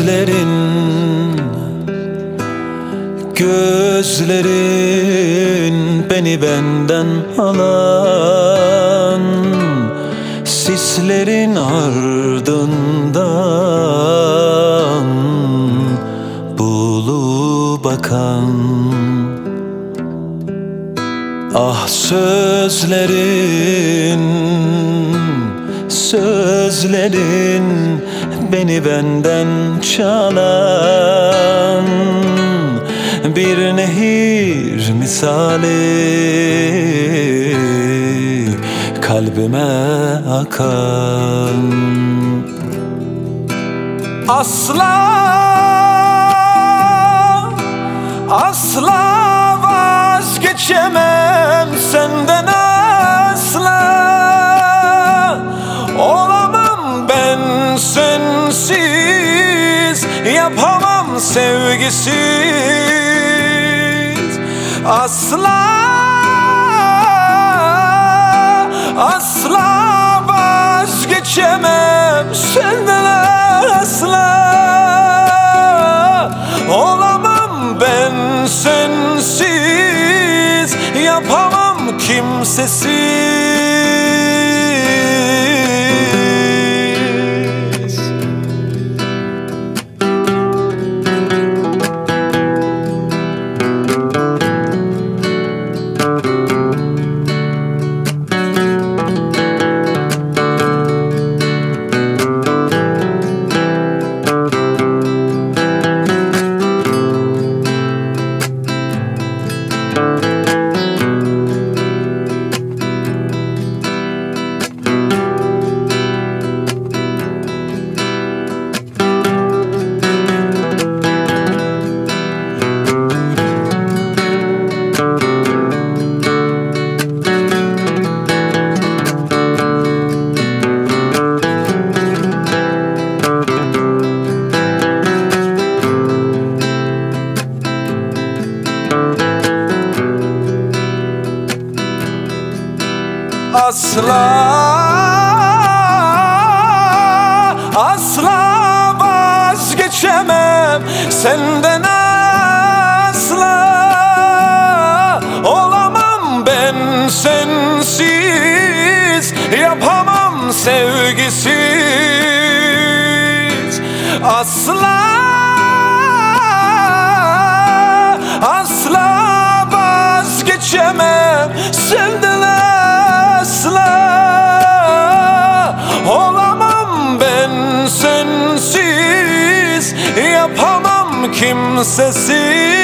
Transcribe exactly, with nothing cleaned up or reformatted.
gözlerin, gözlerin beni benden alan, sislerin ardından bulu bakan. Ah sözlerin, sözlerin beni benden çalan, bir nehir misali kalbime akan. Asla, asla vazgeçemem senden, asla olamam ben sensiz, yapamam sevgisiz. Asla, asla vazgeçemem senden, asla olamam ben sensiz, yapamam kimsesiz. Asla, asla vazgeçemem senden, asla olamam ben sensiz, yapamam sevgisiz. Asla, asla vazgeçemem senden, asla olamam ben sensiz, yapamam kimsesiz.